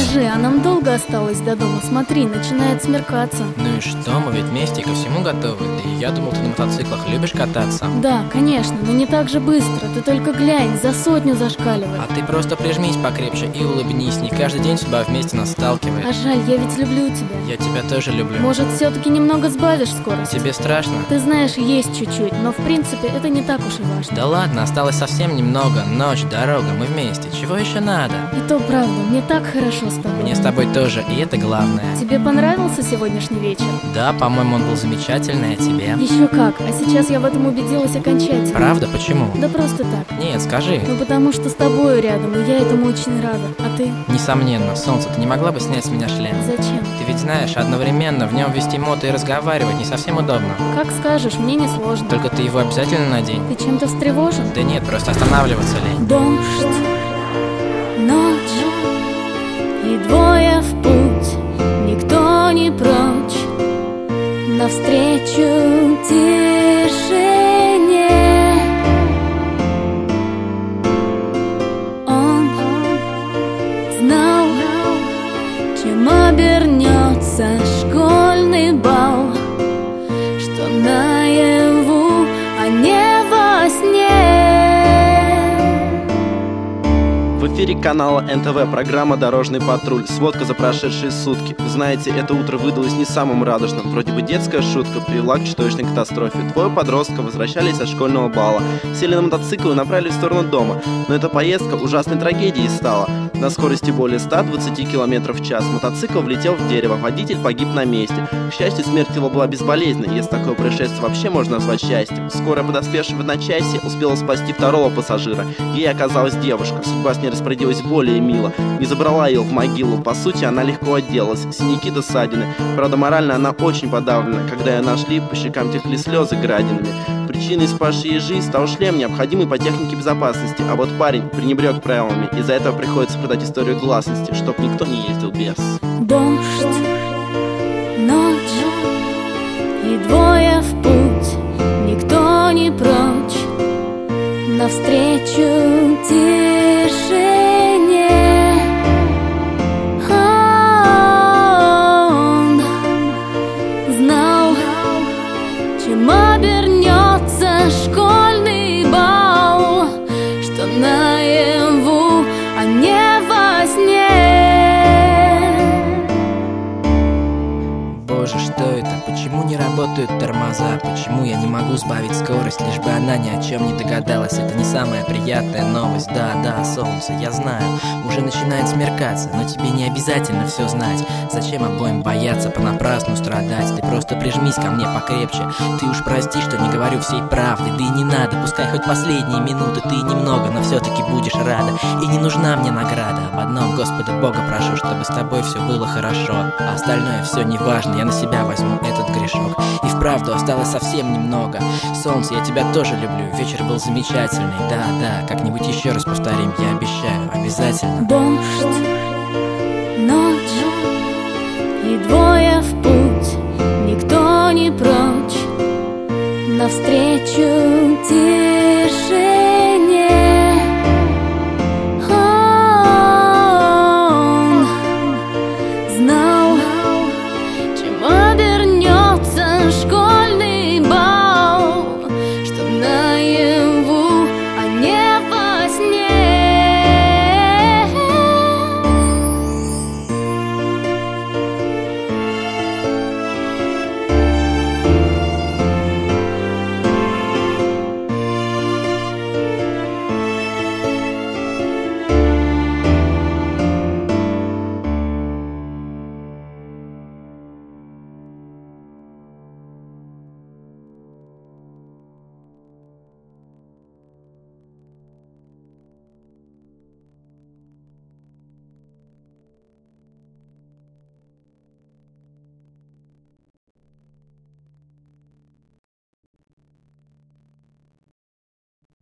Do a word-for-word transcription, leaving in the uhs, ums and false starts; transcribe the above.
Скажи, а нам долго осталось до дома? Смотри, начинает смеркаться. Ну и что, мы ведь вместе ко всему готовы. Да и я думал, ты на мотоциклах любишь кататься. Да, конечно, но не так же быстро. Ты только глянь, за сотню зашкаливает. А ты просто прижмись покрепче и улыбнись. Не каждый день судьба вместе нас сталкивает. А жаль, я ведь люблю тебя. Я тебя тоже люблю. Может, все-таки немного сбавишь скорость? Тебе страшно? Ты знаешь, есть чуть-чуть, но в принципе это не так уж и важно. Да ладно, осталось совсем немного. Ночь, дорога, мы вместе. Чего еще надо? И то правда, мне так хорошо с тобой. Мне с тобой тоже, и это главное. Тебе понравился сегодняшний вечер? Да, по-моему, он был замечательный, а тебе? Еще как, а сейчас я в этом убедилась окончательно. Правда? Почему? Да просто так. Нет, скажи. Ну потому что с тобою рядом, и я этому очень рада. А ты? Несомненно, солнце, ты не могла бы снять с меня шлем? Зачем? Ты ведь знаешь, одновременно в нем вести мото и разговаривать не совсем удобно. Как скажешь, мне не сложно. Только ты его обязательно надень. Ты чем-то встревожен? Да нет, просто останавливаться лень. Дождь, ночь и двое в путь, никто не прочь, навстречу тишине. Он знал, чем обернется школьный бал, что наяву, а не во сне. В эфире канала эн тэ вэ программа «Дорожный патруль». Сводка за прошедшие сутки. Вы знаете, это утро выдалось не самым радужным. Вроде бы детская шутка привела к чудовищной катастрофе. Двое подростков возвращались со школьного бала, сели на мотоцикл и направились в сторону дома. Но эта поездка ужасной трагедией стала. На скорости более ста двадцати километров в час мотоцикл влетел в дерево, водитель погиб на месте. К счастью, смерть его была безболезненной, если такое происшествие вообще можно назвать счастьем. Скорая, подоспевшая в одночасье, успела спасти второго пассажира. Ей оказалась девушка. Судьба с ней распорядилась более мило. Не забрала ее в могилу. По сути, она легко отделалась. Синяки до ссадины. Правда, морально она очень подавлена. Когда ее нашли, по щекам текли слезы градинами. Причиной спасшей ей жизнь стал шлем, необходимый по технике безопасности. А вот парень пренебрег правилами. Из-за этого приходится продать историю гласности, чтоб никто не ездил без. Дождь, ночь и двое в путь, никто не прочь, навстречу тишине. Он знал, чем обернется школьный бал, что наяву, а не во сне. Боже, что это? Почему не работают тормоза? Почему я не могу сбавить скорость, лишь бы она ни о чем не догадалась? Это не самая приятная новость. Да, да, солнце, я знаю, уже начинает смеркаться, но тебе не обязательно все знать. Зачем обоим бояться, понапрасну страдать? Ты просто прижмись ко мне покрепче. Ты уж прости, что не говорю всей правды. Да и не надо, пускай хоть последние минуты ты немного, но все-таки будешь рада. И не нужна мне награда. Об одном, Господа Бога прошу, чтобы с тобой все было хорошо. А остальное все не важно, я на себя возьму этот грешок. И вправду осталось совсем немного. Солнце, я тебя тоже люблю. Вечер был замечательный. Да, да, как-нибудь еще раз повторим, я обещаю, обязательно. Дождь, ночь и двое в путь, никто не прочь, навстречу тишине.